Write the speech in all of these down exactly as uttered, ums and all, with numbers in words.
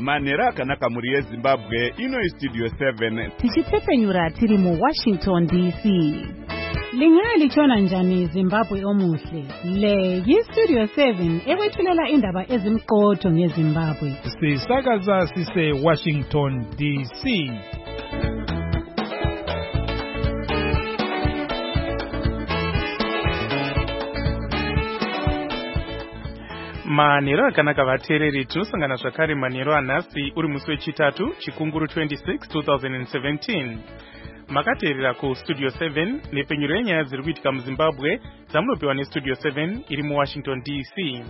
manhero akanaka mhuri yezimbabwe. Ino istudio seven tichitsepenyura tiri muWashington D C. Lingaya lichona njani Zimbabwe omuhle? Le yistudio seven ekwethulela indaba ezimqotho ngeZimbabwe. Sisakaza sise Washington D C. Manhero akanaka vateereri, tinosangana zvakare manhero anhasi uri musi wechitatu chikunguru twenty-six two thousand seventeen. Makateerera ku Studio seven nepenyuro yenyaya dziri kuitika muZimbabwe dzamunopiwa neStudio seven iri muWashington D C.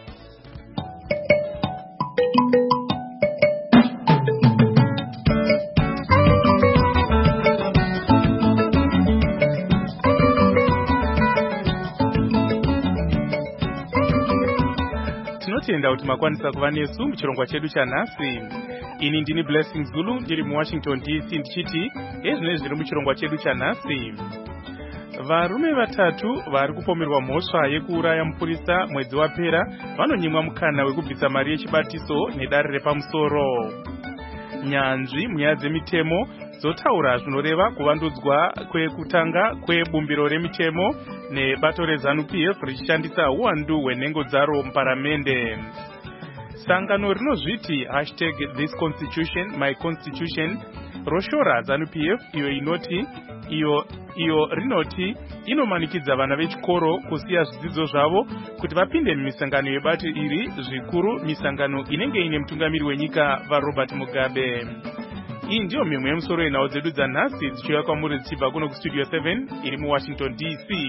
Tinotenda kuti makwanisa kuva nesu muchirongwa chedu chanhasi. Ini ndini Blessing Zulu ndiri muWashington D C ndichiti ezvinezvi zviri muchirongwa chedu chanhasi. Varume vatatu vari kupomerwa mhosva yekuuraya mupurisa mwedzi wapera vanonyimwa mukana wekubvisa mari yechibatiso nedare repamusoro. Nyanzvi munyaya dzemitemo dzotaura zvinoreva kuvandudzwa kwekutanga kwebumbiro remitemo nebato reZANU P F richishandisa uwandu hwenhengo dzaro muparamende. Sangano rinozviti hashtag this constitution my constitution roshora ZANU P F iyo inoti iyo iyo rinoti inomanikidza vana vechikoro kusiya zvidzidzo zvavo kuti vapinde mumisangano yebati iri, zvikuru misangano inenge ine mutungamiri wenyika vaRobert Mugabe. Iyi ndiyo mimwe yemusoro yenhau dzedu dzanhasi dzichiuya kwamuri dzichibva kuno kuStudio seven iri muWashington D C.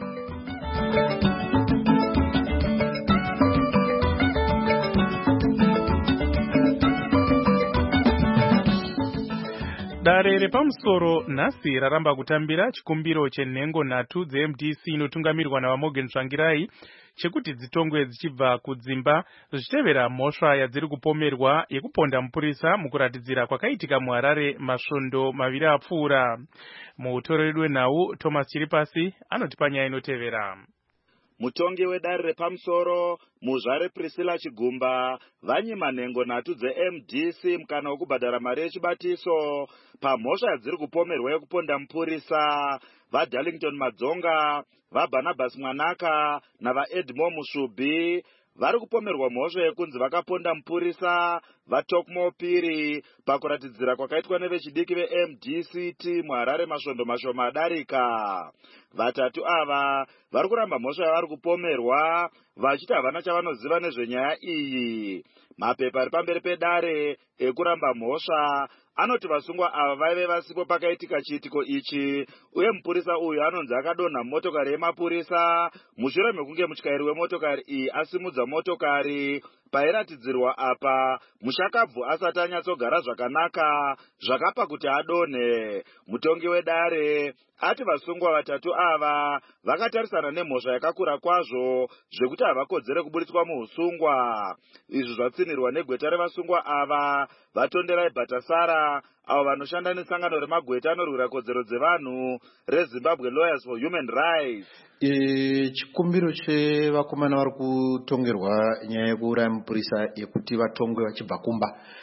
Dare repamusoro nhasi raramba kutambira chikumbiro chenhengo nhatu dzeM D C inotungamirwa navaMorgan Tsvangirai chekuti dzitongwe dzichibva kudzimba zvichitevera mhosva yadziri kupomerwa yekuponda mupurisa mukuratidzira kwakaitika muHarare masvondo maviri apfuura. Mutoreri wenhau Thomas Chiripasi anotipa nyaya inotevera. Mutongi wedare repamusoro muzvare Priscilla Chigumba vanyima nhengo nhatu dzeM D C mukana wekubhadhara mari yechibatiso pamhosva yadziri kupomerwa yekuponda mupurisa vaDarlington Madzonga, vaBarnabas Mwanaka navaEdmore Musvubi vari kupomerwa mhosva yekunzi vakaponda mupurisa vaTokmo Piri pakuratidzira kwakaitwa nevechidiki veM D C T muHarare masvondo mashoma adarika. Vatatu ava vari kuramba mhosva yavari kupomerwa vachiti havana chavanoziva nezvenyaya iyi. Mapepa ari pamberi pedare ekuramba mhosva anoti vasungwa ava vaive vasipo pakaitika chiitiko ichi, uye mupurisa uyu anonzi akadonha motokari yemapurisa mushure mekunge mutyairi wemotokari iyi asimudza motokari pairatidzirwa apa mushakabvu asati anyatsogara zvakanaka zvakapa kuti adonhe. Mutongi wedare ati vasungwa vatatu ava vakatarisana nemhosva yakakura kwazvo zvekuti havakodzere kuburitswa muusungwa. Izvi zvatsinirwa negweta revasungwa ava vaTonderai Bhatasara avo vanoshanda nesangano remagweta anorwira kodzero dzevanhu reZimbabwe Lawyers for Human Rights. E, chikumbiro chevakomana vari kutongerwa nyaya yekuuraya mupurisa yekuti vatongwe vachibva kumba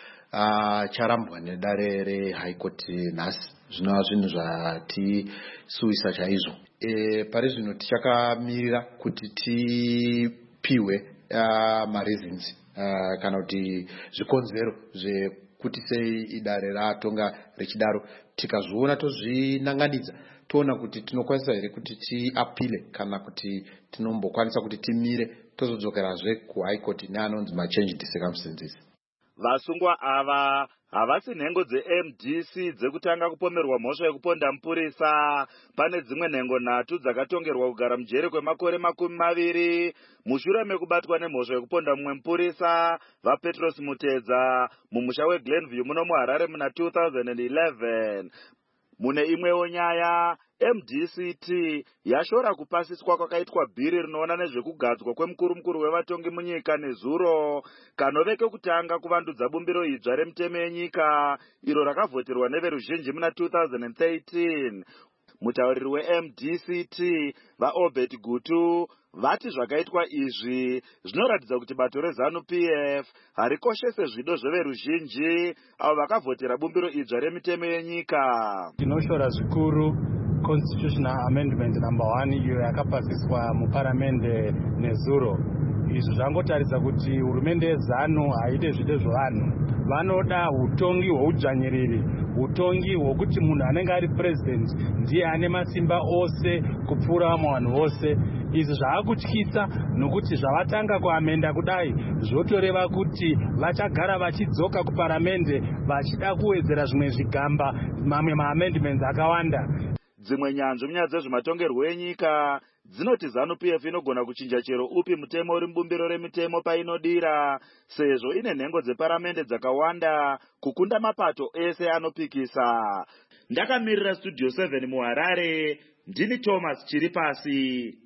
uh, charambwa nedare reHigh Court nhasi. Zvinova zvinhu zvatisuwisa chaizvo. E, pari zvino tichakamirira kuti tipiwe uh, mareasons uh, kana kuti zvikonzero zvekuti sei idare ratonga richidaro. Tikazviona tozvinanganidza toona kuti tinokwanisa here kuti tiapile kana kuti tinombokwanisa kuti timire tozodzokerazve kuHigh Court neanonzi machanged circumstances. Vasungwa ava havasi nhengo dzeM D C dzekutanga kupomerwa mhosva yekuponda mupurisa. Pane dzimwe nhengo nhatu dzakatongerwa kugara mujeri kwemakore makumi maviri mushure mekubatwa nemhosva yekuponda mumwe mupurisa vaPetros Mutedza mumusha weGlenview muno muHarare muna two thousand eleven. Mune imwewo nyaya M D C T yashora kupasiswa kwakaitwa bhiri rinoona nezvekugadzwa kwemukuru mukuru wevatongi munyika nezuro kanove kekutanga kuvandudza bumbiro idzva remitemo yenyika iro rakavhoterwa neveruzhinji muna two thousand thirteen. Mutauriri we-M D C T vaObert Gutu vati zvakaitwa izvi zvinoratidza kuti bato reZANU P F harikoshese zvido zveveruzhinji avo vakavhotera bumbiro idzva remitemo yenyika. Tinoshora zvikuru Constitutional Amendment number one iyo yakapasiswa muparamende nezuro. Izvi zvangotaridza kuti hurumende yeZANU haite zvido zvevanhu. Vanoda utongi hweudzvanyiriri, utongi hwokuti munhu anenge ari president ndiye ane masimba ose kupfuura vamwe vanhu vose. Izvi zvaakutyisa nokuti zvavatanga kuamenda kudai zvotoreva kuti vachagara vachidzoka kuparamende vachida kuwedzera zvimwe zvigamba mamwe maamendments akawanda. Dzimwe nyanzvi munyaya dzezvematongerwo enyika dzinoti ZANU P F inogona kuchinja chero upi mutemo uri mubumbiro remitemo painodira, sezvo ine nhengo dzeparamende dzakawanda kukunda mapato ese anopikisa. Ndakamirira Studio seven muHarare, ndini Thomas Chiripasi.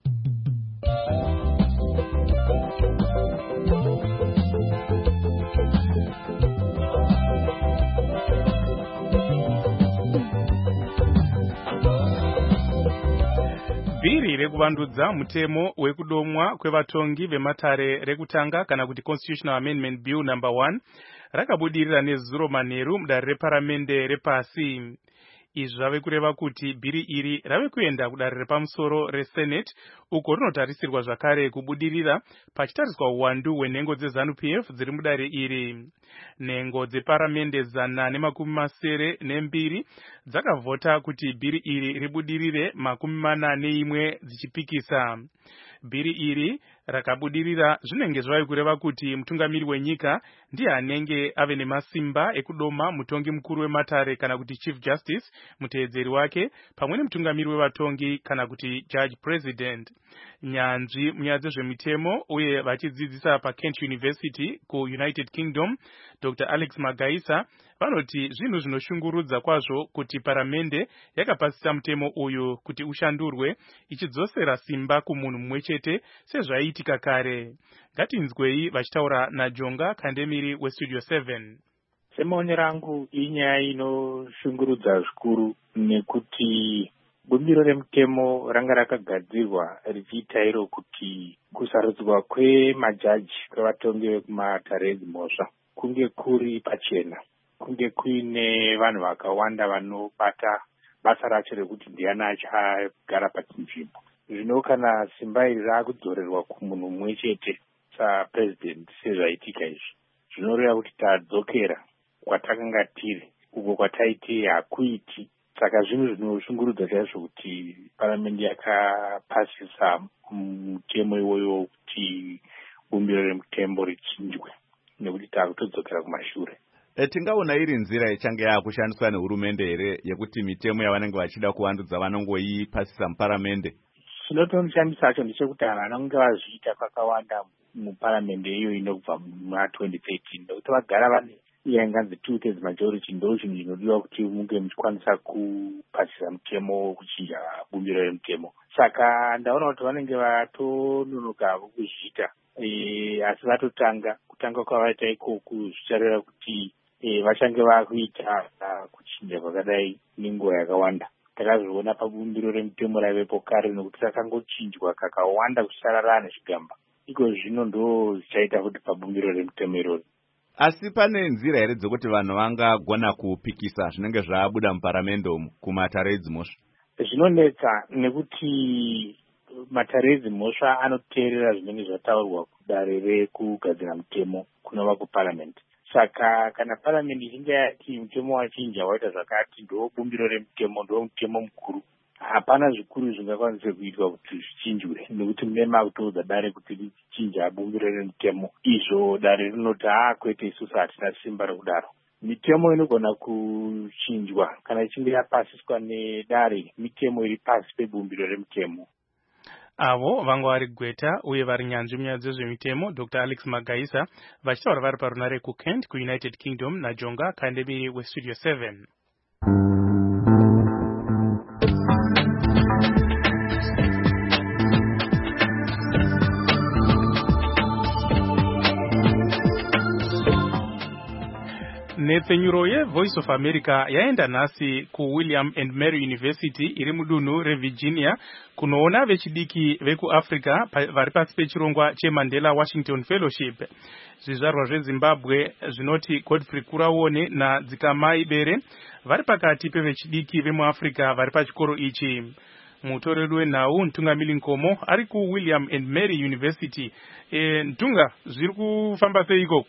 Bhiri rekuvandudza mutemo wekudomwa kwevatongi vematare rekutanga kana kuti Constitutional Amendment Bill number one rakabudirira nezuro manheru mudare reparamende repasi. Izvi zvave kureva kuti bhiri iri rave kuenda kudare repamusoro reSenate uko rinotarisirwa zvakare kubudirira pachitariswa uwandu hwenhengo dzeZANU P F dziri mudare iri. Nhengo dzeparamende zana nemakumi masere nembiri dzakavhota kuti bhiri iri ribudirire makumi mana neimwe dzichipikisa. Bhiri iri rakabudirira zvinenge zvave kureva kuti mutungamiri wenyika ndiye anenge ave nemasimba ekudoma mutongi mukuru wematare kana kuti Chief Justice, muteedzeri wake, pamwe nemutungamiri wevatongi kana kuti Judge President. Nyanzvi munyaya dzezvemitemo uye vachidzidzisa paKent University kuUnited Kingdom, Doctor Alex Magaisa, vanoti zvinhu zvinoshungurudza kwazvo kuti paramende yakapasisa mutemo uyu kuti ushandurwe ichidzosera simba kumunhu mumwe chete sezvaiitika kare. Ngatinzwei vachitaura naJonga Kandemiri weStudio seven. Semaonero rangu inyaya inoshungurudza zvikuru nekuti bumbiro remutemo ranga rakagadzirwa richiita iro kuti kusarudzwa kwemajaji kwevatongi vekumatare edzimhosva kunge kuri pachena, kunge kuine vanhu vakawanda vanobata basa racho rekuti ndiani achagara pachinzvimbo. Zvino kana simba iri rakudzorerwa kumunhu mumwe chete sapresident sezvaitika izvi, zvinoreva kuti tadzokera kwatakanga tiri uko kwataiti hakuiti. Saka zvinhu zvinoshungurudza chaizvo kuti paramende yakapasisa mutemo iwoyo kuti bumbiro remutemo richinjwe nekuti takutodzokera kumashure. E, tingaona iri nzira ichange yakushandiswa nehurumende here yekuti mitemo yavanenge vachida kuvandudza vanongoipasisa muparamende? Chinotonishandisa hacho ndechekuti vanhu vanonge vazviita kwakawanda muparamende iyo inobva muna twenty thirteen nekuti vagara vane iya inganzi two thirds majority, ndo chinhu chinodiwa kuti munge muchikwanisa kupasisa mutemo kuchinja bumbiro remutemo. Saka ndaona kuti vanenge vatononoka kuzviita, e, asi vatotanga kutanga kwavaita ikoku zvichareva kuti e, vachange vakuita kuchinja kwakadai nenguva yakawanda. Takazviona pabumbiro remutemo raivepo kare nekuti rakangochinjwa kakawanda kusarara nezvigamba. Iko zvino ndo zvichaita kuti pabumbiro remutemo iroro. Asi pane nzira here dzokuti vanhu vangagona kupikisa zvinenge zvabuda muparamende umu kumatare edzimhosva? Zvinonetsa nekuti matare edzimhosva anoteerera zvinenge zvataurwa kudare rekugadzira mutemo kunova kuparamende. Saka kana paramende ichinge yati mutemo wachinja waita zvakati ndo bumbiro remutemo ndo mutemo mukuru, hapana zvikuru zvingakwanise kuitwa kuti zvichinjwe nekuti mune makutoudza dare kuti richinja bumbiro remutemo. Izvo dare rinoti haa kwete, isusu hatina simba rekudaro. Mitemo inogona kuchinjwa kana ichinge yapasiswa nedare mitemo iri pasi pebumbiro remutemo. Avo vanga vari gweta uye vari nyanzvi munyaya dzezvemitemo Doctor Alex Magaisa vachitaura vari parunare kuKent kuUnited Kingdom naJonga Kandemiri weStudio seven. Nyetsenyuro yeVoice of America yaenda nhasi kuWilliam and Mary University iri mudunhu reVirginia kunoona vechidiki vekuAfrica vari pasi pechirongwa cheMandela Washington Fellowship. Zvizvarwa zveZimbabwe zvinoti Godfrey Kuraone naDzikamai Bere vari pakati pevechidiki vemuAfrica vari pachikoro ichi. Mutoreri wenhau Ntungamili Nkomo ari kuWilliam and Mary University. E, Ntunga, zviri kufamba sei ikoko?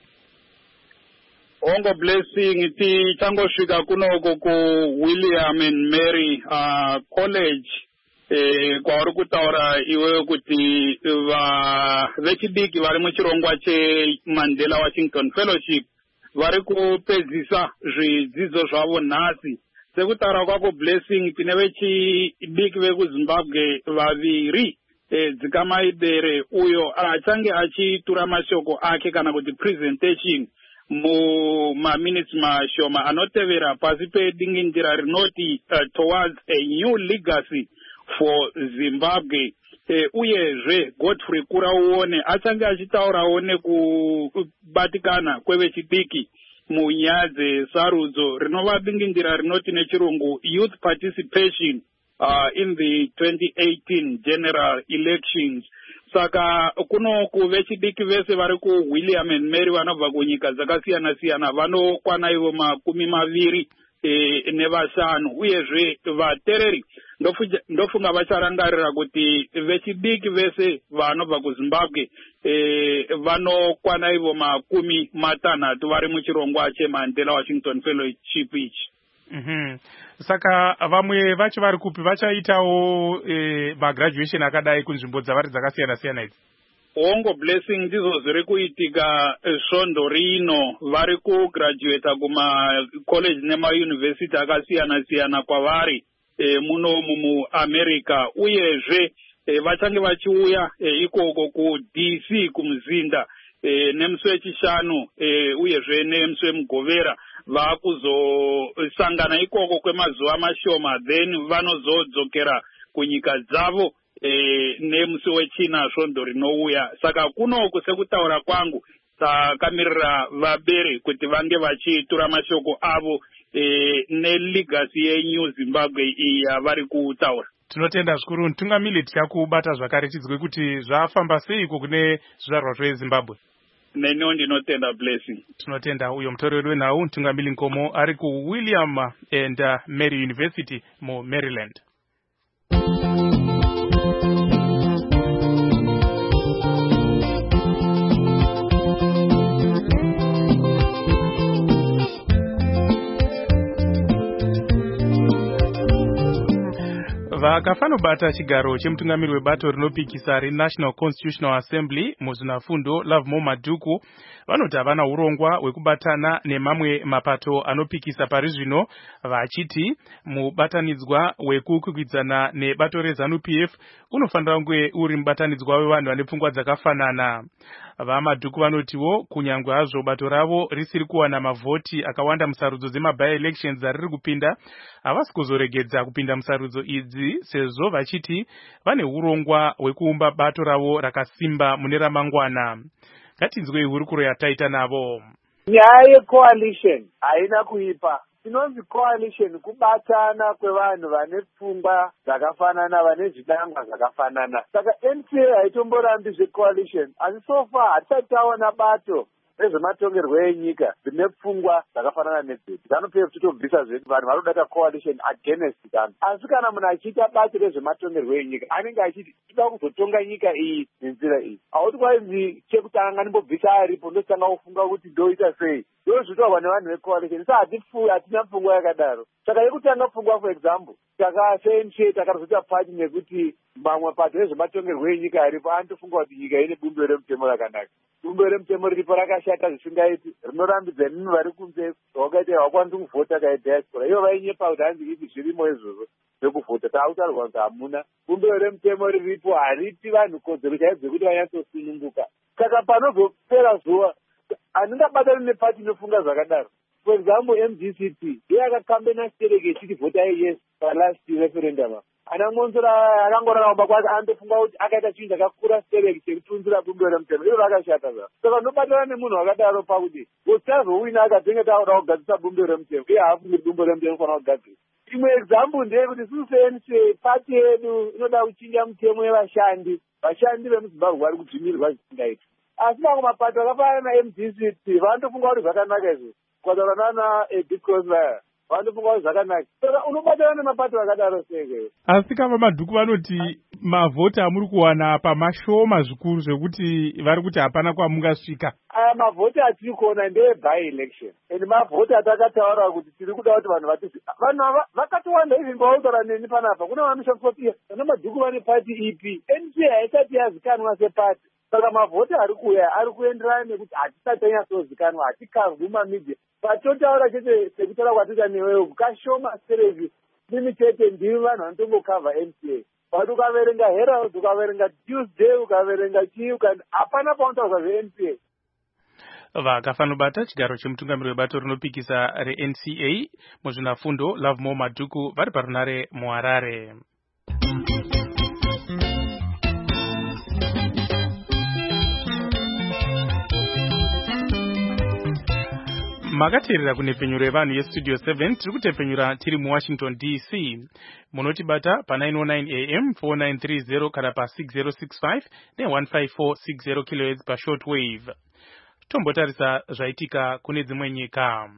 Ongo Blessing tichangosvika kunoko ku William and Mary uh, College eh, kwauri kutaura iwewe kuti va vechidiki vari muchirongwa cheMandela Washington Fellowship vari kupedzisa zvidzidzo zvavo nhasi. Sekutaura kwako Blessing tine vechidiki vekuZimbabwe vaviri eh, Dzikamai Bere uyo achange achitura mashoko ake kana kuti presentation mu maminutes mashoma anotevera pasi pedingindira rinoti uh, towards a new legacy for Zimbabwe. E, uyezve Godfrey Kuraone achange achitaurawo nekubatikana kwevechidiki munyaya dzesarudzo rinova dingindira rinoti nechirungu youth participation uh, in the twenty eighteen general elections. Saka kuno kuvechidiki vese vari kuWilliam and Mary vanobva kunyika dzakasiyana siyana vanokwana ivo makumi maviri e, nevashanu uyezve vatereri ndofunga vacharangarira kuti vechidiki vese vanobva kuZimbabwe e, vanokwana ivo makumi matanhatu vari muchirongwa cheMandela Washington Fellowship ichi. Mhm. Saka vamwe vacho vari kupi vachaitawo e, magraduation akadai kunzvimbo dzavari dzakasiyana siyana idzi? Ongo Blessing ndizo zviri kuitika svondo rino vari kugraduata kumacollege nemauniversity akasiyana siyana kwavari e, muno muAmerica uyezve e, vachange vachiuya e, ikoko kuD C kumuzinda e, nemusi wechishanu e, uyezve nemusi wemugovera vakuzosangana ikoko kwemazuva mashoma then vanozodzokera kunyika dzavo e, nemusi wechina svondo rinouya. Saka kunoku sekutaura kwangu takamirira vabere kuti vange vachitura mashoko avo e, neligasi yeNew Zimbabwe iyi yavari kutaura. Tinotenda zvikuru Ntungamili, tikakubata zvakare tidzwe kuti zvafamba seiko kune zvizvarwa zveZimbabwe. Neno ndinotenda Blessing. Tinotenda. Uyo mutoreri wenhau Ntungamili Nkomo ari kuWilliam and uh, Mary University mu Maryland. Vakafanobata chigaro chemutungamiri webato rinopikisa reNational Constitutional Assembly muzvinafundo Lovemore Madhuku vanoti havana urongwa hwekubatana nemamwe mapato anopikisa pari zvino, vachiti mubatanidzwa wekukwikwidzana nebato reZANU P F unofanira kunge uri mubatanidzwa wevanhu vane pfungwa dzakafanana. VaMadhuku vanotiwo kunyangwe hazvo bato ravo risiri kuwana mavhoti akawanda musarudzo dzemaby elections dzariri kupinda, havasi kuzoregedza kupinda musarudzo idzi sezvo vachiti vane urongwa hwekuumba bato ravo rakasimba mune ramangwana. Ngatinzwei hurukuro yataita navo. Nyaya yecoalition haina kuipa. Tinonzi coalition kubatana kwevanhu vane pfungwa dzakafanana, vane zvidangwa zvakafanana. Saka N C A haitomborambi zvecoalition, asi so far hatisati taona bato rezvematongerwo enyika dzine pfungwa dzakafanana nedzedu. ZANU P F titobvisa zvedu vanhu vanodata coalition against ZANU. Asi kana munhu achiita bato rezvematongerwo enyika anenge achiti tinoda kuzotonga nyika iyi nenzira iyi. Hauti kwanzi chekutanga ngatimbobvisa aripo ndotanga kufunga kuti ndoita sei. Ndozvitaurwa nevanhu vecoalition. Saka hatifuyi, hatina pfungwa yakadaro. Saka yekutanga pfungwa, for example, takasenche takazoita pati nekuti mamwe pato rezvematongerwo enyika aripo anotofunga kuti nyika ine bumbiro remutemo rakanaka. Bumbiro remutemo riripo rakashata zvisingaiti, rinorambidza nini vari kunze vakaita havakwanisi kuvhota kaidiaspora. Ivo vainyepa kuti hanzi iti zvirimo izvozvo zvekuvhota, taakutaurwa kuti hamuna. Bumbiro remutemo riripo haripi vanhu kodzero chaidzo dzekuti vanyatsosununguka. Saka panozopera zuva handingabatani nepati inofunga zvakadaro. For example, M D C P ndiye akakambena stereke ichiti votai yes palast referendum. ana Monzora akangorarama kwake anofunga kuti akaita chinhu chakakura stereki chekutunzira bumbiro remutemo iro rakashata zva saka unobatana nemunhu wakadaro pakuti utazowina akadzinge takuda kugadzisa bumbiro remutemo iye haafungi bumbiro remutemo fanira kugadzisa. Imwe example ndeyekuti isusu sense pati yedu inoda kuchinja mutemo yevashandi vashandi vemuzimbabwe vari kudzvimirwa zvisingaiti asi mamwe mapato akafanana na-M D C T vanotofunga kuti zvakanaka izvo kwataura nana Bidcos vaya vanotofunga kuti zvakanaka saka unobatana nemapato akadaro seke. Asi kava madhuku vanoti mavhoti amuri kuwana pamashoma zvikuru zvekuti vari kuti hapana kwamungasvika. Aya mavhoti atiri kuona ndeye by election and mavhoti atakataura kuti tiri kuda kuti vanhu vatizi vanhu ava vakatowanda izvi vautaura neni panapa kuna vanoshandiswa pia vana madhuku vane pati ipi N C A haisati yazikanwa sepati saka mavhoti ari kuuya ari kuenderana nekuti hatisati tanyatsozikanwa hatikazwi mumamedia patotaura chete sekutaura kwatita newewo kashoma serezi nimi chete ndimi vanhu vanotongokavha N C A but ukaverenga Herald ukaverenga Tuesday ukaverenga chii hapana paunotaurwa zve-N C A. Vakafanobata chigaro chemutungamiri webato rinopikisa re-N C A muzvinafundo Lovemore Madhuku vari parunare muHarare. Makateerera kunepfenyuro yevanhu yestudio seven tiri kutepfenyura tiri muWashington D C. Munotibata pa nine oh nine A M four nine three zero kana pa six zero six five ne one five four six zero kilohertz pa shortwave. Tombotarisa zvaitika kune dzimwe nyika.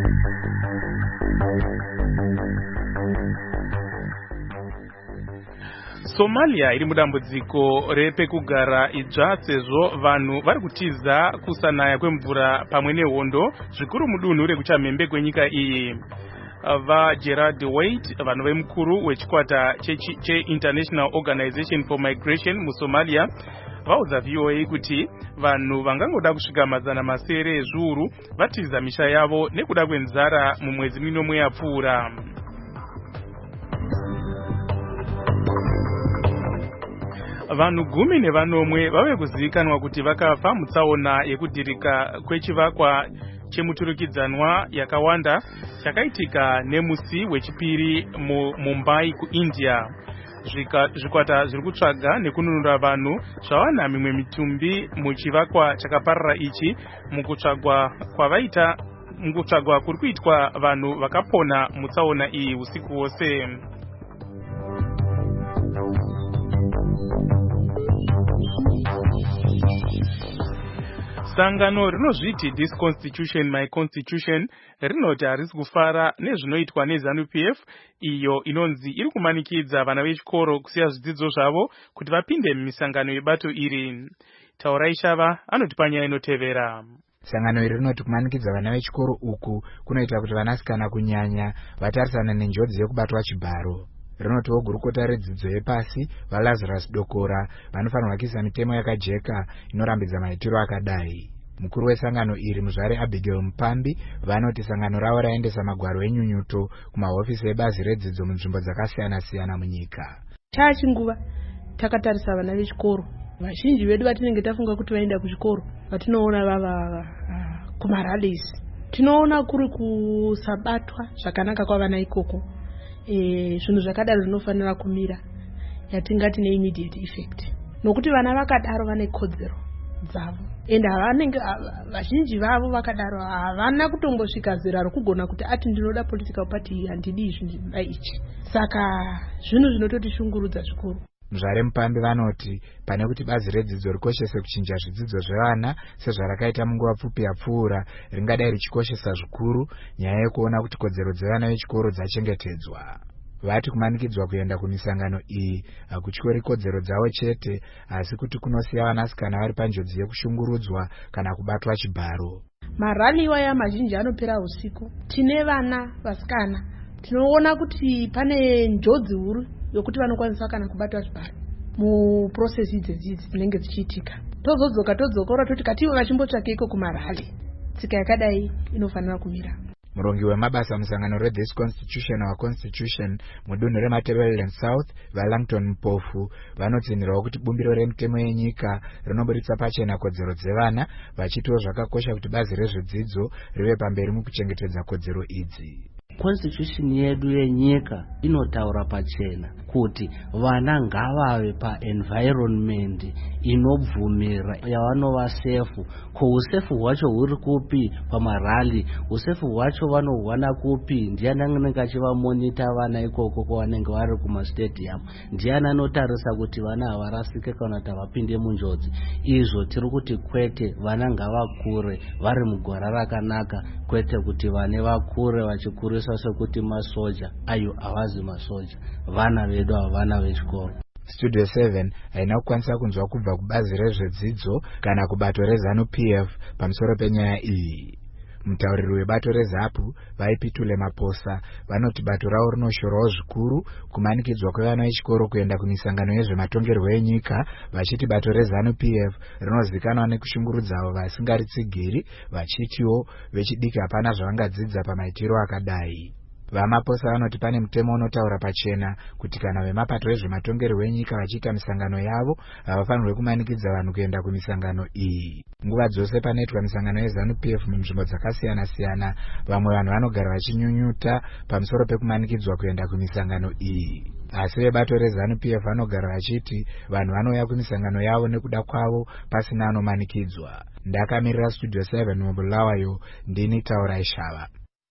Somalia iri mudambudziko repekugara idzva sezvo vanhu vari kutiza kusanaya kwemvura pamwe nehondo zvikuru mudunhu rekuchamhembe kwenyika iyi. Va Gerard Wade vanhu vemukuru wechikwata che-International Organization for Migration muSomalia vaudza V O A kuti vanhu vangangoda kusvika mazana masere ezviuru vatiza misha yavo nekuda kwenzara mumwedzi minomwe yapfuura. Vanhu gumi nevanomwe vave kuzivikanwa kuti vakafa mutsaona yekudhirika kwechivakwa chemuturikidzanwa yakawanda chakaitika nemusi wechipiri muMumbai kuIndia. Zvikwata zviri kutsvaga nekununura vanhu zvawana mimwe mitumbi muchivakwa chakaparara ichi mukutsvagwa kwavaita mukutsvagwa kuri kuitwa vanhu vakapona mutsaona iyi usiku wose. Sangano rinozviti This Constitution My Constitution rinoti harisi kufara nezvinoitwa neZANU P F iyo inonzi iri kumanikidza vana vechikoro kusiya zvidzidzo zvavo kuti vapinde mumisangano yebato iri. Taurai Shava anoti panyaya inotevera. Sangano iri rinoti kumanikidza vana vechikoro uku kunoita kuti vanasikana kunyanya vatarisana nenjodzi yekubatwa chibharo. Rinoti gurukota redzidzo yepasi vaLazarus Dokora vanofanirwa kuisa mitemo yakajeka inorambidza maitiro akadai. Mukuru wesangano iri muzvare Abigail Mupambi vanoti sangano ravo raendesa magwaro enyunyuto kumahofisi ebazi redzidzo munzvimbo dzakasiyana siyana munyika. Chachinguva takatarisa vana vechikoro vazhinji vedu vatinenge tafunga kuti vaenda kuchikoro vatinoona vava kumarallies tinoona kuri kusabatwa zvakanaka kwavana ikoko. Zvinhu zvakadaro zvinofanira kumira yatingati ne-immediate effect nokuti vana vakadaro vane kodzero dzavo ende vanenge vazhinji vavo vakadaro havana kutongosvika zera rokugona kuti ati ndinoda political party handidi izvi ndinoda ichi saka zvinhu zvinototishungurudza zvikuru. Muzvare Mupambi vanoti pane kuti bazi redzidzo rikoshese kuchinja zvidzidzo zvevana sezvarakaita munguva pfupi yapfuura ringadai richikoshesa zvikuru nyaya yekuona kuti kodzero dzevana vechikoro dzachengetedzwa. Vati kumanikidzwa kuenda kumisangano iyi hakutyori kodzero dzavo chete asi kuti kunosiya vanasikana vari panjodzi yekushungurudzwa kana kubatwa chibharo. Marali waya mazhinji anopera usiku. Tine vana vasikana tinoona kuti pane njodzi huru yokuti vanokwanisa kana kubatwa chibharo muprocess idzidzi dzinenge dzichiitika. Tozodzoka todzokora toti kativo vachimbotsvake iko kumarali tsika yakadai inofanira kumira. Murongi wemabasa musangano reThis Constitution Our Constitution mudunhu reMatabeleland South vaLangton Mpofu vanotsinhirawo kuti bumbiro remitemo yenyika rinoburitsa pachena kodzero dzevana vachitiwo zvakakosha kuti bazi rezvedzidzo rive pamberi mukuchengetedza kodzero idzi. constitution yedu yenyika inotaura pachena kuti vana ngavave paenvironment inobvumira yavanova sefu. Ko usefu hwacho huri kupi pamarali? Usefu hwacho vanohwana kupi? Ndiani anenge achivamonita vana ikoko kwavanenge vari kumastadium? Ndiani anotarisa kuti vana havarasike kana kuti havapinde munjodzi? Izvo tiri kuti kwete, vana ngavakure vari mugwara rakanaka, kwete kuti vane vakure vachikurisa sekuti masoja. Ayo havazi masoja, vana vedu havana vechikoro. Studio seven haina kukwanisa kunzwa kubva kubazi rezvedzidzo kana kubato rezanu-P F pamusoro penyaya iyi. Mutauriri webato reZAPU vaipitule Maposa vanoti bato ravo rinoshorawo zvikuru kumanikidzwa kwevana vechikoro kuenda kumisangano yezvematongerwo enyika, vachiti bato rezanu-P F rinozikanwa nekushungurudza avo vasingaritsigiri, vachitiwo vechidiki hapana zvavangadzidza pamaitiro akadai. Vamaposa vanoti pane mutemo unotaura pachena kuti kana vemapato ezvematongerwo enyika vachiita misangano yavo havafanirwi kumanikidza vanhu kuenda kumisangano iyi. Nguva dzose panoitwa misangano yezanu-P F munzvimbo dzakasiyana-siyana, vamwe vanhu vanogara vachinyunyuta pamusoro pekumanikidzwa kuenda kumisangano iyi. Asi vebato rezanu-P F vanogara vachiti vanhu vanouya kumisangano yavo nekuda kwavo pasina anomanikidzwa. Ndakamirira Studio seven mubulawayo, ndini Taura Ishava.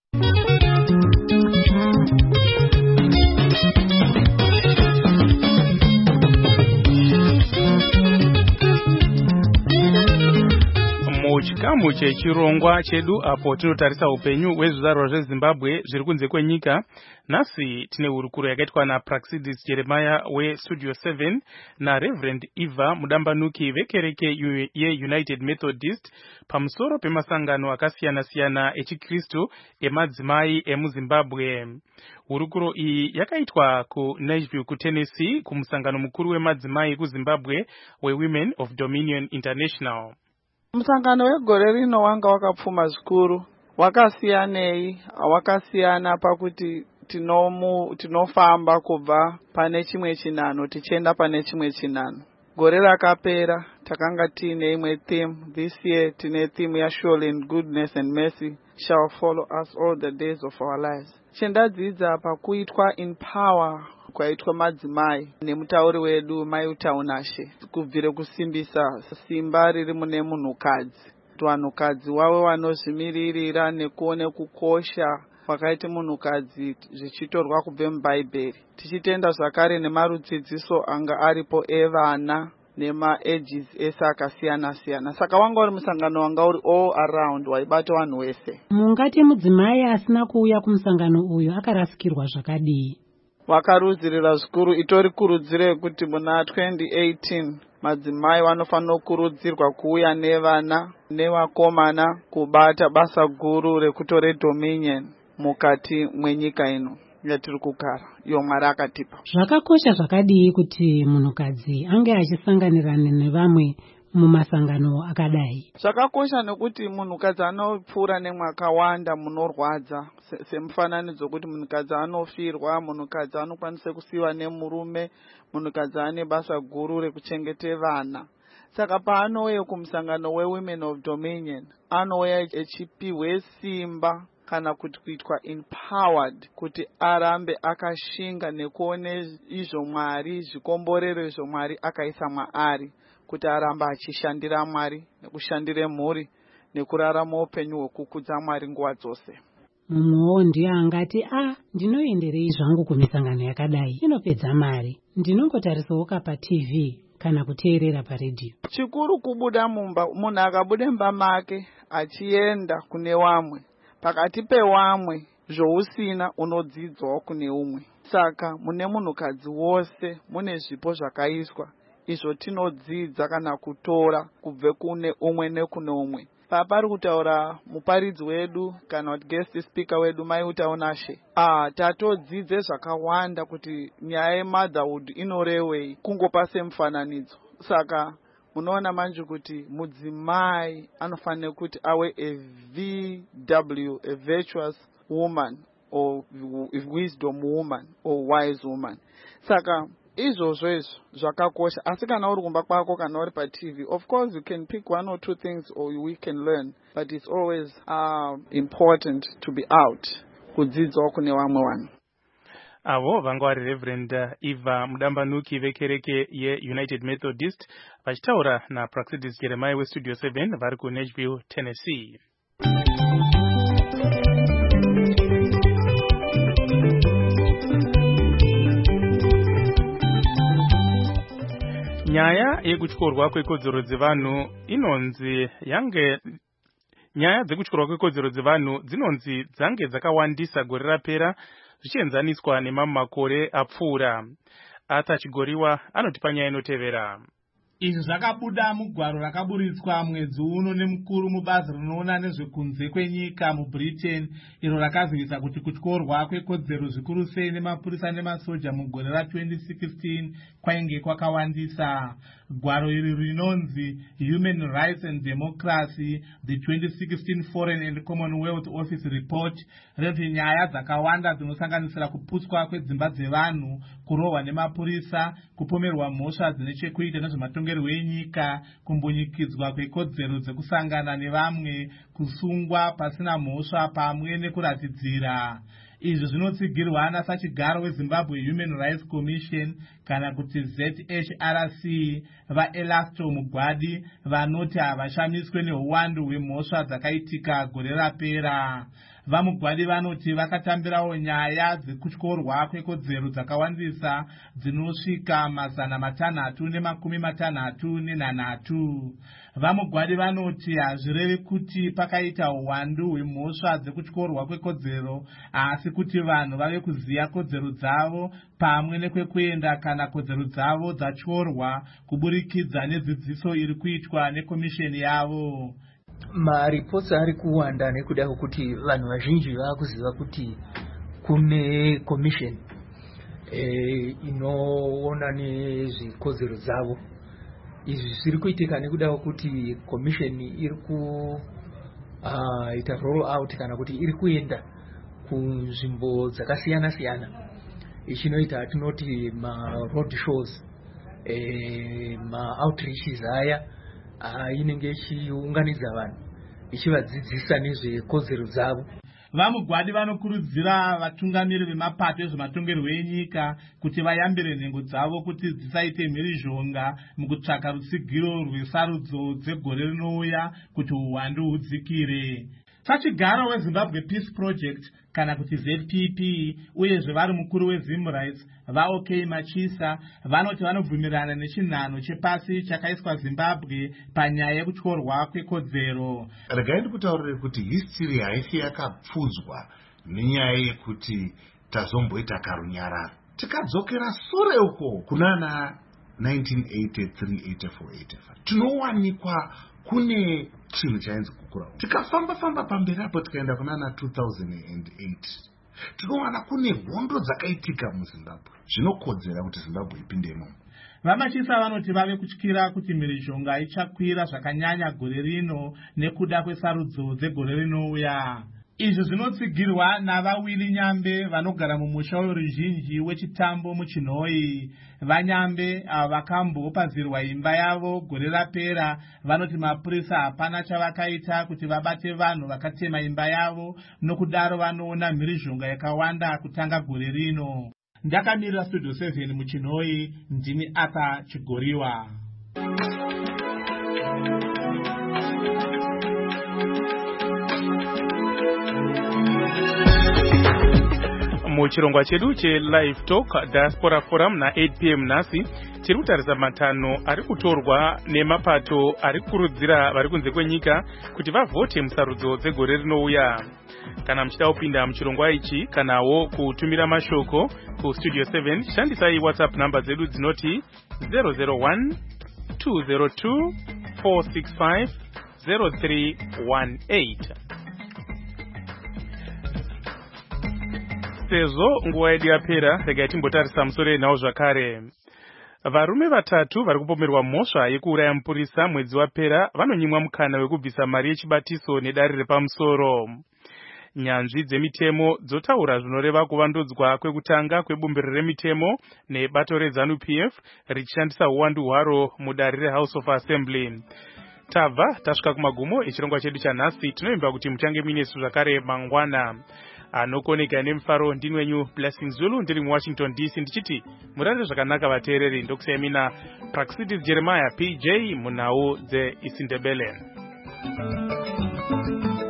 Muchikamu chechirongwa chedu apo tinotarisa upenyu hwezvizvarwa zveZimbabwe zviri kunze kwenyika. Nasi tine hurukuro yakaitwa naPraxidis Jeremiah weStudio seven naReverend Eva Mudambanuki vekereke yeUnited Methodist pamusoro pemasangano akasiyana-siyana echikristu emadzimai emuZimbabwe. Hurukuro iyi yakaitwa kuNashville kuTennessee kumusangano mukuru wemadzimai kuZimbabwe weWomen of Dominion International. Musangano wegore rino wanga wakapfuma zvikuru. Wakasiyanei? Wakasiyana pakuti tinomu tinofamba kubva pane chimwe chinano tichienda pane chimwe chinano. Gore rakapera takanga tine imwe theme. This year tine theme ya surely in goodness and mercy shall follow us all the days of our lives. Chendadzidza pakuitwa in power kwaitwa madzimai nemutauri wedu Mai Utaunashe, kubvire kusimbisa simba riri mune munhukadzi. Vanhukadzi wave vanozvimiririra nekuone kukosha kwakaita munhukadzi zvichitorwa kubve mubhaibheri. Tichitenda zvakare nemarudzidziso anga aripo evana nema-ages ese akasiyana-siyana. Saka wanga uri musangano wanga uri all around, waibata vanhu vese. Mungati mudzimai asina kuuya kumusangano uyu akarasikirwa zvakadii? Wakarudzirira zvikuru. Itori kurudzire kuti muna twenty eighteen madzimai vanofanira kurudzirwa kuuya nevana nevakomana kubata basa guru rekutore dominion mukati mwenyika ino yatiri kugara, iyo Mwari akatipa. Zvakakosha zvakadii kuti munhukadzi ange achisanganirana nevamwe mumasangano akadai? Zvakakosha nekuti munhukadzi anopfuura nemwakawanda munorwadza, semufananidzo kuti munhukadzi anofirwa, munhukadzi anokwanisa kusiyiwa nemurume, munhukadzi ane basa guru rekuchengete vana. Saka paanouya kumusangano weWomen of Dominion anouya echipihwe simba kana kuti kuitwa empowered kuti arambe akashinga nekuone izvo Mwari, zvikomborero izvo Mwari akaisa mwaari, kuti aramba achishandira Mwari nekushandire mhuri nekurarama upenyu hwekukudza Mwari nguva dzose. Mumwewo ndiye angati a ndinoenderei zvangu kumisangano yakadai, inopedza mari, ndinongotarisawo pa T V kana kuteerera paredhiyo. Chikuru kubuda mumba, munhu akabude mumba make achienda kune wamwe, pakati pewamwe zvousina unodzidzwawo kune umwe. Saka mune munhukadzi wose mune zvipo zvakaiswa izvo tinodzidza kana kutora kubve kune umwe nekune umwe. Papari kutaura muparidzi wedu kana kuti guest speaker wedu Mai Utaunashe, ah tatodzidze zvakawanda kuti nyaya yemotherhood inorewei kungopa semufananidzo. Saka munoona manje kuti mudzimai anofanira kuti awe a V W, a virtuous woman or wisdom woman or wise woman. Saka izvozvo izvo zvakakosha, asi kana uri kumba kwako kana uri pa-T V, of course you can pick one or two things or we can learn, but it's always uh, important to be out kudzidzwa kune vamwe vanhu. Avo vanga vari Reverend Eva Mudambanuki vekereke yeUnited Methodist vachitaura naPraxidis Jeremiah weStudio seven vari kuNashville, Tennessee. Nyaya yekutyorwa kwekodzero dzevanhu inonzi yange nyaya dzekutyorwa kwekodzero dzevanhu dzinonzi dzange dzakawandisa gore rapera zvichienzaniswa nemamakore apfuura. Arthur Chigoriwa anotipa nyaya inotevera. Izvi zvakabuda mugwaro rakaburitswa mwedzi uno nemukuru mubazi rinoona nezvekunze kwenyika muBritain, iro rakazivisa kuti kutyorwa kwekodzero zvikuru sei nemapurisa nemasoja mugore ra-twenty sixteen kwainge kwakawandisa. Gwaro iri rinonzi Human Rights and Democracy, the twenty sixteen Foreign and Commonwealth Office Report, reti nyaya dzakawanda dzinosanganisira kuputswa kwedzimba dzevanhu, kurohwa nemapurisa, kupomerwa mhosva dzine chekuita nezvematongerwo enyika, kumbunyikidzwa kwekodzero dzekusangana nevamwe, kusungwa pasina mhosva pamwe nekuratidzira. Izvi zvinotsigirwana sachigaro weZimbabwe Human Rights Commission kana kuti Z H R C vaElasto Mugwadi vanoti havashamiswe neuwandu hwemhosva dzakaitika gore rapera. VaMugwadi vanoti vakatambirawo nyaya dzekutyorwa kwekodzero dzakawandisa dzinosvika mazana matanhatu nemakumi matanhatu nenhanhatu. VaMugwadi vanoti hazvirevi kuti pakaita uwandu hwemhosva dzekutyorwa kwekodzero, asi kuti vanhu vave kuziva kodzero dzavo pamwe nekwekuenda kana kodzero dzavo dzatyorwa kuburikidza nedzidziso iri kuitwa nekomisheni yavo. Maripotsi ari kuwanda nekuda kwekuti vanhu vazhinji vakuziva kuti kune commission e, inoona nezvekodzero dzavo. Izvi zviri kuitika nekuda kwekuti commission iri kuita uh, roll out kana kuti iri kuenda kunzvimbo dzakasiyana siyana. Ichinoita tinoti ma road shows, e, ma outreaches aya uh, inenge ichiunganidza vanhu ichivadzidzisa nezvekodzero dzavo. VaMugwadi vanokurudzira vatungamiri vemapato ezvematongerwo enyika kuti vayambire nhengo dzavo kuti dzisaite mhirizhonga mukutsvaka rutsigiro rwesarudzo dzegore rinouya kuti uwandu hudzikire. Sachigaro weZimbabwe Peace Project kana kuti Z P P uyezve vari mukuru weZim Rights vaOK Machisa vanoti vanobvumirana nechinhano chepasi chakaiswa Zimbabwe panyaya yekutyorwa kwekodzero. Regai ndikutaurire kuti history haifi yakapfudzwa nenyaya yekuti tazomboita karunyararo. Tikadzokera sure uko kunana nineteen eighty-three, eighty-four, eighty-five tinowanikwa kune chinhu chainzi kukura. Tikafamba famba pamberi apo tikaenda kunana two thousand eight tinowana kune hondo dzakaitika muZimbabwe zvinokodzera kuti Zimbabwe ipinde imomo. VaMachisa vanoti vave kutyira kuti mhirizhonga ichakwira zvakanyanya gore rino nekuda kwesarudzo dzegore rinouya. Izvi zvinotsigirwa navaWili Nyambe vanogara mumusha weruzhinji wechitambo muChinhoyi. VaNyambe ava vakambopazirwa imba yavo gore rapera vanoti mapurisa hapana chavakaita kuti vabate vanhu vakatema imba yavo, nokudaro vanoona mhirizhonga yakawanda kutanga gore rino. Ndakamirira Studio seven muChinhoyi, ndini Arthur Chigoriwa. Muchirongwa chedu cheLive Talk Diaspora Forum na eight p m nhasi tiri kutarisa matanho ari kutorwa nemapato ari kukurudzira vari kunze kwenyika kuti vavhote musarudzo dzegore rinouya. Kana muchida kupinda muchirongwa ichi kanawo kutumira mashoko kuStudio seven, shandisai WhatsApp namba dzedu dzinoti zero zero one two zero two four six five zero three one eight. Sezvo nguva yedu yapera, regai timbotarisa musoro enhau zvakare. Varume vatatu vari kupomerwa mhosva yekuuraya mupurisa mwedzi wapera vanonyimwa mukana wekubvisa mari yechibatiso nedare repamusoro. Nyanzvi dzemitemo dzotaura zvinoreva kuvandudzwa kwekutanga kwebumbiro remitemo nebato reZANU P F richishandisa uwandu hwaro mudare reHouse of Assembly. Tabva tasvika kumagumo echirongwa chedu chanhasi. Tinoimba kuti muchange muinesu zvakare mangwana. anokoneka nemufaro ndini wenyu Blessing Zulu ndiri muwashington D C ndichiti murande zvakanaka vateereri. Ndokusiyamina Praxidis Jeremiah P J munhau dzeIsindebele.